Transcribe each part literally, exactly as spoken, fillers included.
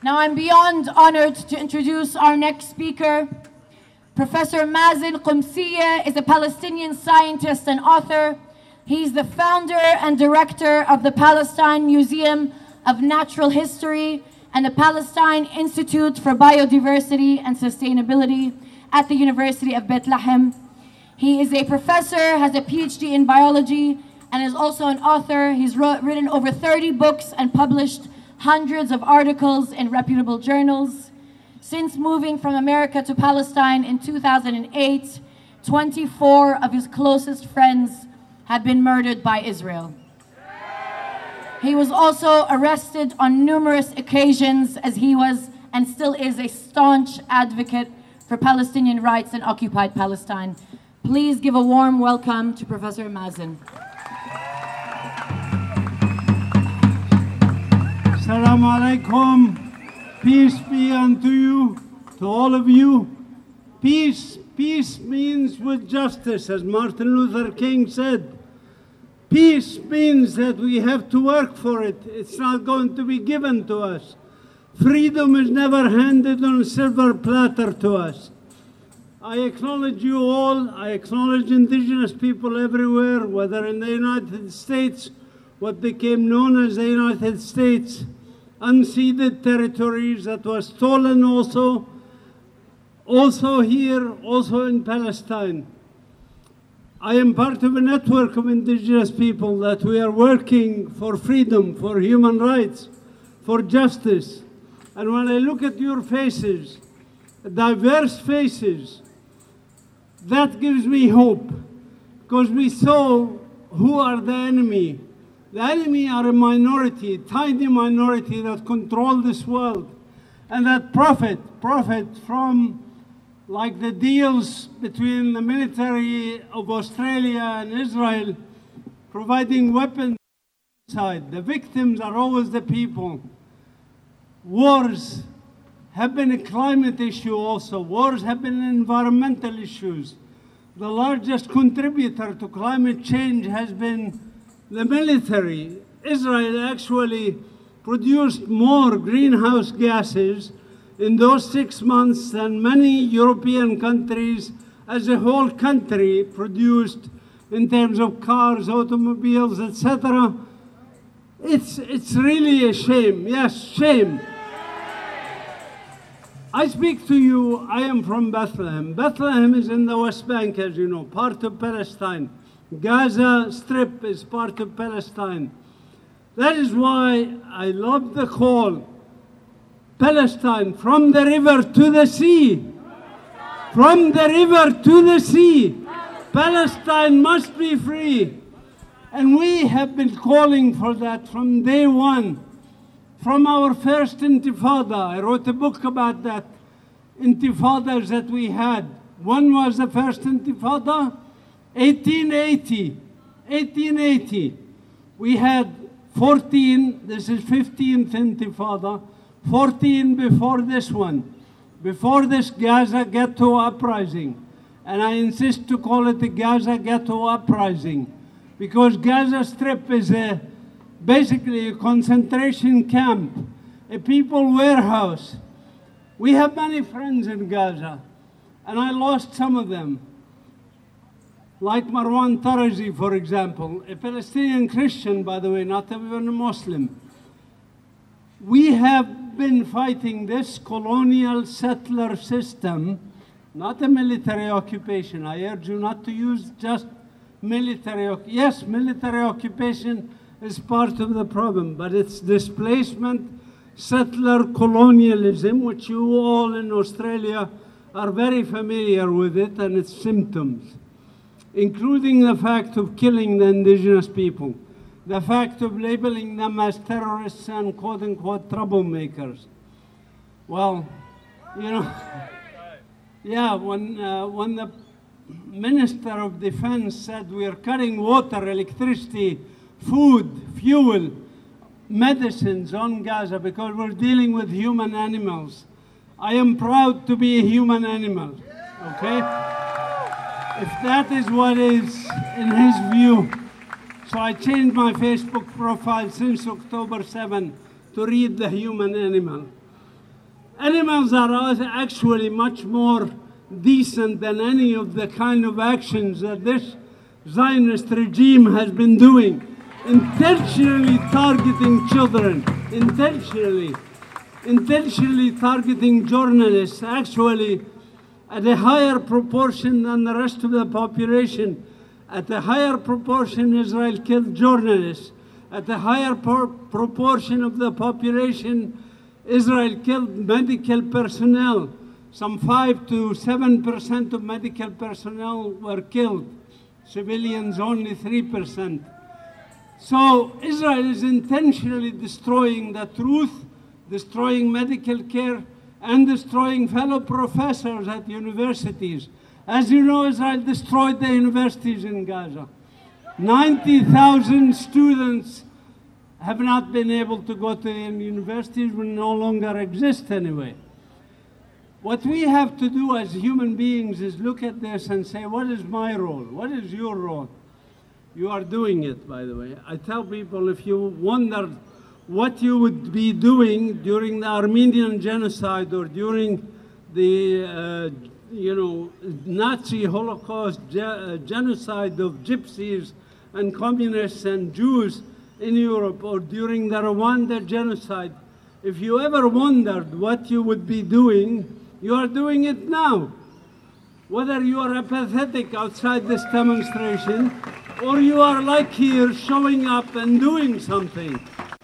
Now I'm beyond honored to introduce our next speaker. Professor Mazen Qumsiyeh is a Palestinian scientist and author. He's the founder and director of the Palestine Museum of Natural History and the Palestine Institute for Biodiversity and Sustainability at the University of Bethlehem. He is a professor, has a P H D in biology, and is also an author. He's wrote, written over thirty books and published hundreds of articles in reputable journals. Since moving from America to Palestine in two thousand eight, twenty-four of his closest friends have been murdered by Israel. He was also arrested on numerous occasions, as he was and still is a staunch advocate for Palestinian rights in occupied Palestine. Please give a warm welcome to Professor Mazen. Assalamu alaikum. Peace be unto you, to all of you. Peace, peace means with justice, as Martin Luther King said. Peace means that we have to work for it. It's not going to be given to us. Freedom is never handed on a silver platter to us. I acknowledge you all. I acknowledge indigenous people everywhere, whether in the United States, what became known as the United States, unceded territories that was stolen also, also here, also in Palestine. I am part of a network of indigenous people that we are working for freedom, for human rights, for justice. And when I look at your faces, diverse faces, that gives me hope, because we saw who are the enemy. The enemy are a minority, tiny minority that control this world and that profit, profit from like the deals between the military of Australia and Israel, providing weapons side. The victims are always the people. Wars have been a climate issue also. Wars have been environmental issues. The largest contributor to climate change has been the military. Israel actually produced more greenhouse gases in those six months than many European countries as a whole country produced in terms of cars, automobiles, et cetera. It's, it's really a shame, yes, shame. I speak to you, I am from Bethlehem. Bethlehem is in the West Bank, as you know, part of Palestine. Gaza Strip is part of Palestine. That is why I love the call, Palestine, from the river to the sea. From the river to the sea. Palestine must be free. And we have been calling for that from day one. From our first intifada, I wrote a book about that, intifadas that we had. One was the first intifada, eighteen eighty. eighteen eighty. We had fourteen, this is fifteenth intifada, fourteen before this one, before this Gaza Ghetto Uprising. And I insist to call it the Gaza Ghetto Uprising, because Gaza Strip is a basically a concentration camp, a people warehouse. We have many friends in Gaza, and I lost some of them. Like Marwan Taraji, for example, a Palestinian Christian, by the way, not even a Muslim. We have been fighting this colonial settler system, not a military occupation. I urge you not to use just military. Yes, military occupation is part of the problem, but it's displacement, settler colonialism, which you all in Australia are very familiar with it and its symptoms, including the fact of killing the indigenous people, the fact of labeling them as terrorists and quote-unquote troublemakers. Well, you know, yeah, when, uh, when the Minister of Defense said we are cutting water, electricity, food, fuel, medicines on Gaza because we're dealing with human animals. I am proud to be a human animal, okay? If that is what is in his view. So I changed my Facebook profile since October seventh to read the human animal. Animals are actually much more decent than any of the kind of actions that this Zionist regime has been doing, intentionally targeting children, intentionally, intentionally targeting journalists, actually at a higher proportion than the rest of the population. At a higher proportion, Israel killed journalists. At a higher proportion of the population, Israel killed medical personnel. Some five to seven percent of medical personnel were killed. Civilians, only three percent. So Israel is intentionally destroying the truth, destroying medical care, and destroying fellow professors at universities. As you know, Israel destroyed the universities in Gaza. ninety thousand students have not been able to go to the universities, will no longer exist anyway. What we have to do as human beings is look at this and say, what is my role? What is your role? You are doing it, by the way. I tell people, if you wondered what you would be doing during the Armenian genocide or during the, uh, you know, Nazi Holocaust ge uh, genocide of gypsies and communists and Jews in Europe, or during the Rwanda genocide, if you ever wondered what you would be doing, you are doing it now. Whether you are apathetic outside this demonstration, or you are like here, showing up and doing something.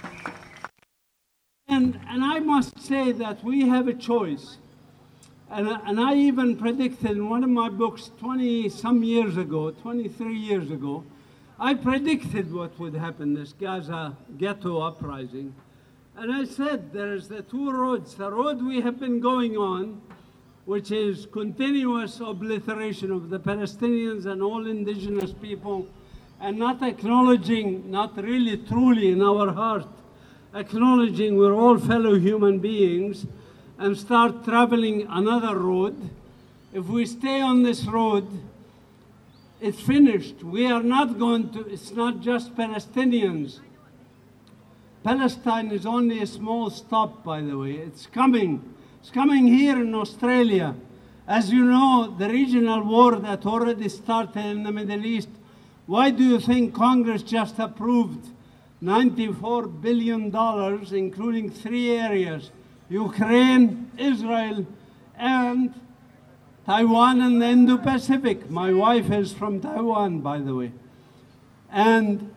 And, and I must say that we have a choice. And, and I even predicted in one of my books twenty some years ago, twenty-three years ago, I predicted what would happen, this Gaza ghetto uprising. And I said there's the two roads. The road we have been going on, which is continuous obliteration of the Palestinians and all indigenous people, and not acknowledging, not really truly in our heart, acknowledging we're all fellow human beings, and start traveling another road. If we stay on this road, it's finished. We are not going to, it's not just Palestinians. Palestine is only a small stop, by the way. It's coming. It's coming here in Australia. As you know, the regional war that already started in the Middle East, why do you think Congress just approved ninety-four billion dollars, including three areas, Ukraine, Israel, and Taiwan and the Indo-Pacific? My wife is from Taiwan, by the way. And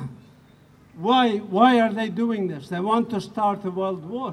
why, why are they doing this? They want to start a world war.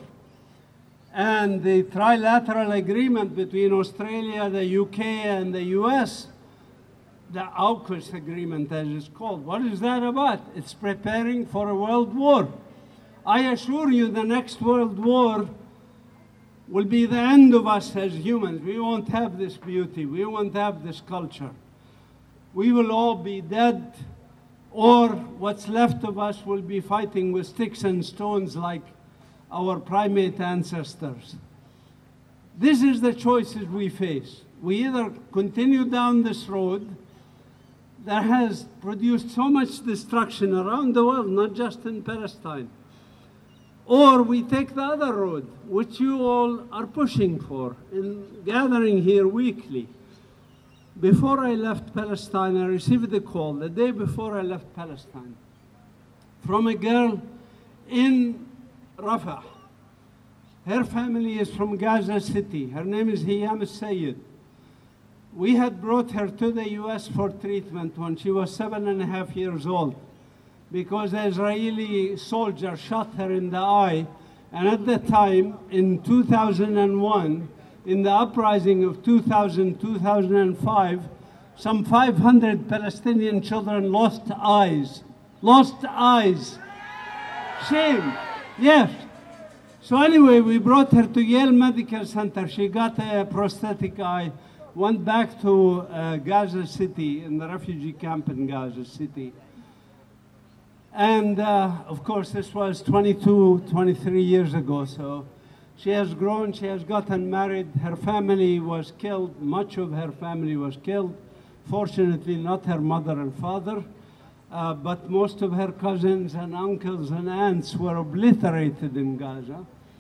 And the trilateral agreement between Australia, the U K, and the U S, the AUKUS agreement as it's called, what is that about? It's preparing for a world war. I assure you the next world war will be the end of us as humans. We won't have this beauty. We won't have this culture. We will all be dead, or what's left of us will be fighting with sticks and stones like our primate ancestors. This is the choices we face. We either continue down this road that has produced so much destruction around the world, not just in Palestine, or we take the other road, which you all are pushing for in gathering here weekly. Before I left Palestine, I received a call the day before I left Palestine from a girl in Rafah. Her family is from Gaza City. Her name is Hiyam Sayed. We had brought her to the U S for treatment when she was seven and a half years old, because the Israeli soldier shot her in the eye. And at the time, in two thousand one, in the uprising of two thousand, two thousand five, some five hundred Palestinian children lost eyes. Lost eyes. Shame. Yes. So anyway, we brought her to Yale Medical Center. She got a prosthetic eye, went back to uh, Gaza City, in the refugee camp in Gaza City. And uh, of course, this was twenty-two, twenty-three years ago. So she has grown, she has gotten married. Her family was killed. Much of her family was killed. Fortunately, not her mother and father, uh, but most of her cousins and uncles and aunts were obliterated in Gaza.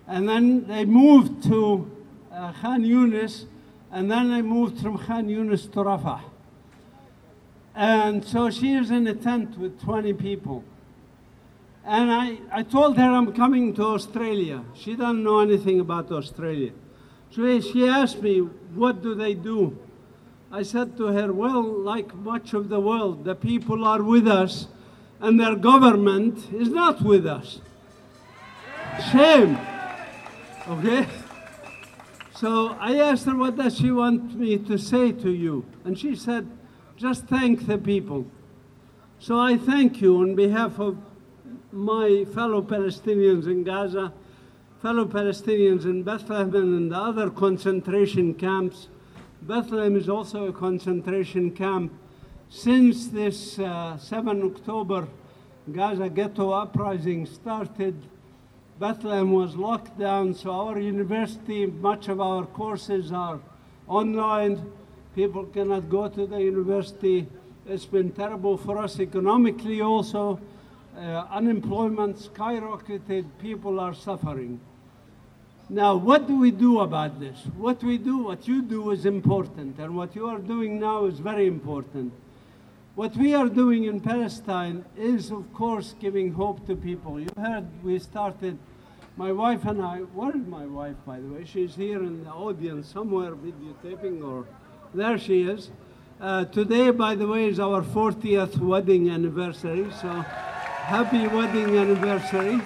And then they moved to uh, Khan Yunis, and then they moved from Khan Yunis to Rafah. And so she is in a tent with twenty people. And I, I told her I'm coming to Australia. She doesn't know anything about Australia. So she asked me, what do they do? I said to her, well, like much of the world, the people are with us and their government is not with us. Shame, okay? So I asked her, what does she want me to say to you? And she said, just thank the people. So I thank you on behalf of my fellow Palestinians in Gaza, fellow Palestinians in Bethlehem and in the other concentration camps. Bethlehem is also a concentration camp. Since this uh, seventh of October Gaza ghetto uprising started, Bethlehem was locked down, so our university, much of our courses are online. People cannot go to the university. It's been terrible for us economically also. Uh, unemployment skyrocketed, people are suffering. Now, what do we do about this? What we do, what you do is important, and what you are doing now is very important. What we are doing in Palestine is, of course, giving hope to people. You heard we started, my wife and I, where is my wife, by the way? She's here in the audience somewhere, videotaping, or there she is. Uh, today, by the way, is our fortieth wedding anniversary, so happy wedding anniversary.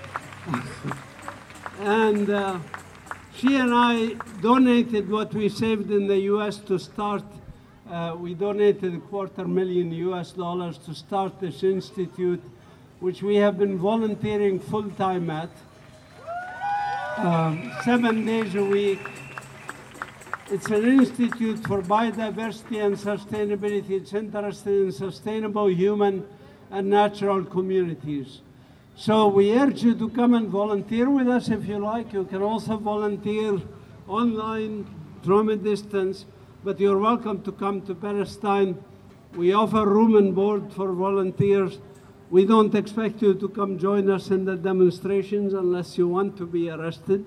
And uh, she and I donated what we saved in the U S to start. Uh, we donated a quarter million U S dollars to start this institute, which we have been volunteering full-time at, um, seven days a week. It's an institute for biodiversity and sustainability. It's interested in sustainable human and natural communities. So we urge you to come and volunteer with us if you like. You can also volunteer online from a distance, but you're welcome to come to Palestine. We offer room and board for volunteers. We don't expect you to come join us in the demonstrations unless you want to be arrested.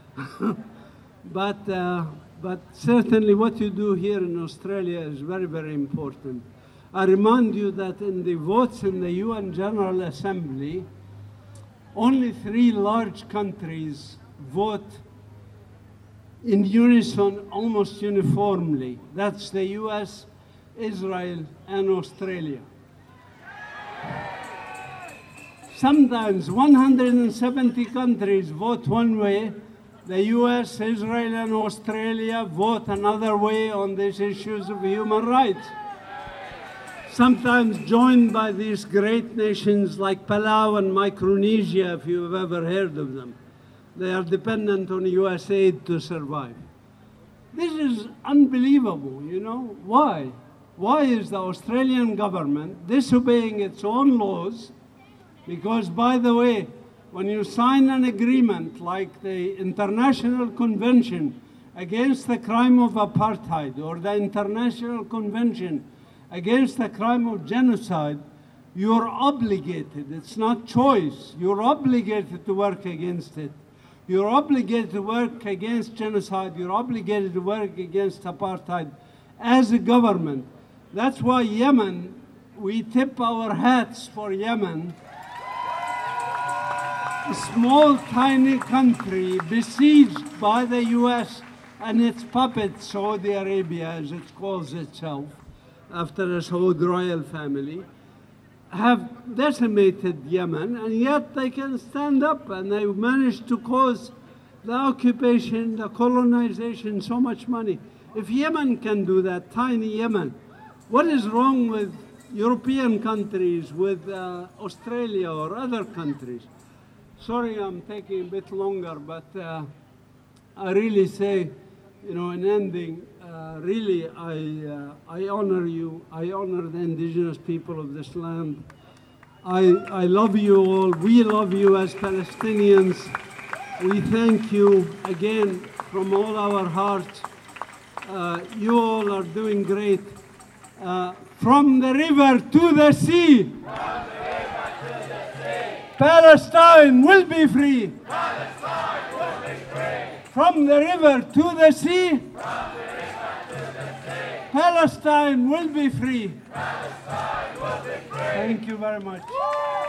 but, uh, but certainly what you do here in Australia is very, very important. I remind you that in the votes in the U N General Assembly, only three large countries vote in unison, almost uniformly. That's the U S, Israel, and Australia. Sometimes one hundred seventy countries vote one way. The U S, Israel, and Australia vote another way on these issues of human rights. Sometimes joined by these great nations like Palau and Micronesia, if you've ever heard of them. They are dependent on U S aid to survive. This is unbelievable, you know. Why? Why is the Australian government disobeying its own laws? Because, by the way, when you sign an agreement like the International Convention Against the Crime of Apartheid or the International Convention Against the Crime of Genocide, you're obligated, it's not choice, you're obligated to work against it. You're obligated to work against genocide, you're obligated to work against apartheid as a government. That's why Yemen, we tip our hats for Yemen, a small, tiny country besieged by the U S and its puppet, Saudi Arabia, as it calls itself, after the Saud royal family, have decimated Yemen, and yet they can stand up and they managed to cause the occupation, the colonization, so much money. If Yemen can do that, tiny Yemen, what is wrong with European countries, with uh, Australia or other countries? Sorry I'm taking a bit longer, but uh, I really say, you know, in ending, uh, really, I, uh, I honor you. I honor the indigenous people of this land. I, I love you all. We love you as Palestinians. We thank you again from all our hearts. Uh, you all are doing great. Uh, from the river to the sea. From the river to the sea. Palestine will be free. Palestine will From the river to the sea, Palestine will be free. Thank you very much.